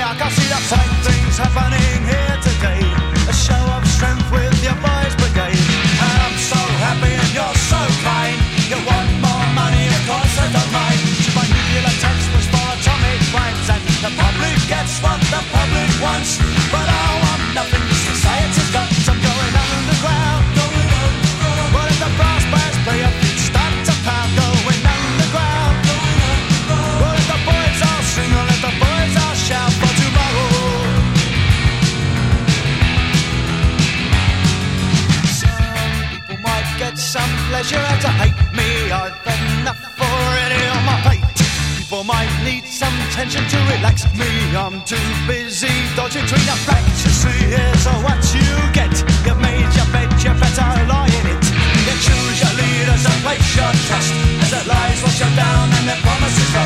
I can see the same things happening here today. A show of strength with your boys brigade. And I'm so happy and you're so kind. You want more money, of course I don't mind. To buy nuclear textbooks for atomic rhymes. And the public gets what the public wants. But I want nothing, society's got. I'm going underground. But if the brass bands play up, start to pound. Going underground. But if the boys all sing or let the boys all shout for tomorrow. Some people might get some pleasure out to hate me. I've enough already on my plate. People might need some tension to relax me. I'm too busy dodging between the facts. You see, here's what you get. You've made your bed, you better lie in it. You choose your leaders and place your trust. As their lies wash you down and their promises